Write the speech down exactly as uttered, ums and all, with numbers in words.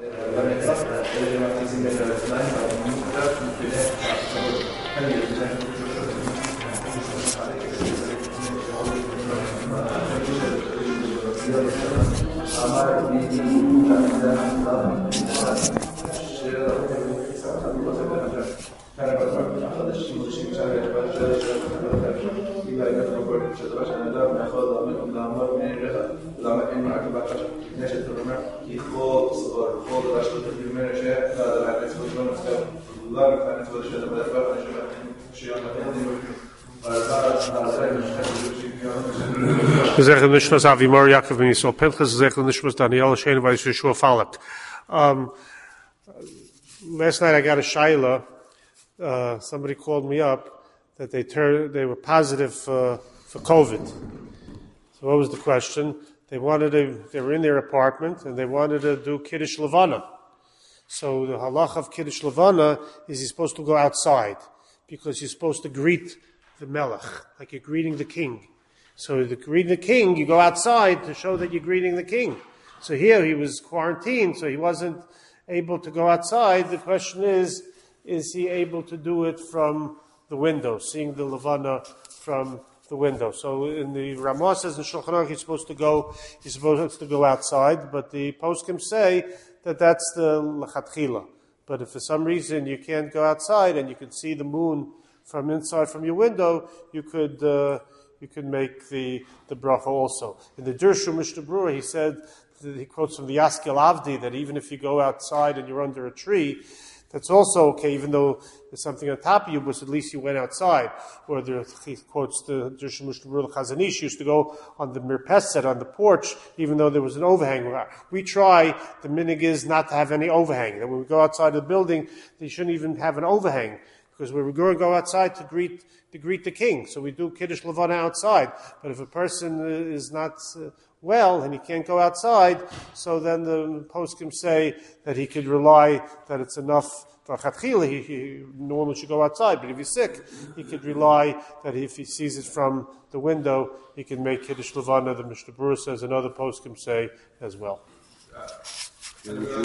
Um, last night I got a shaila. Uh, somebody called me up that they turned, they were positive uh, for COVID. So what was the question? They wanted to, they were in their apartment and they wanted to do Kiddush Levana. So the halach of Kiddush Levana is you're supposed to go outside because you're supposed to greet the melech, like you're greeting the king. So the greeting the king, you go outside to show that you're greeting the king. So here he was quarantined, so he wasn't able to go outside. The question is, is he able to do it from the window, seeing the Levana from the window? So in the Ramah says in Shulchan Aruch he's supposed to go, he's supposed to go outside, but the poskim say that that's the lechatchila. But if for some reason you can't go outside and you can see the moon from inside from your window, you could uh, you could make the the bracha also. In the Dirshu Mishnah Berurah, he said, he quotes from the Yaskel Avdi, that even if you go outside and you're under a tree, that's also okay, even though there's something on top of you, but at least you went outside. Or there, he quotes the Dirshu Mishnah Berurah, Chazanish used to go on the mirpeset, on the porch, even though there was an overhang. We try, the minig is not to have any overhang. That when we go outside the building, they shouldn't even have an overhang, because we're going to go outside to greet to greet the king. So we do Kiddush Levana outside. But if a person is not uh, well and he can't go outside, so then the poskim say that he could rely that it's enough for chatchila. He, he normally should go outside, but if he's sick, he could rely that if he sees it from the window, he can make Kiddush Levana. The Mishnah Berurah says, and other poskim say as well.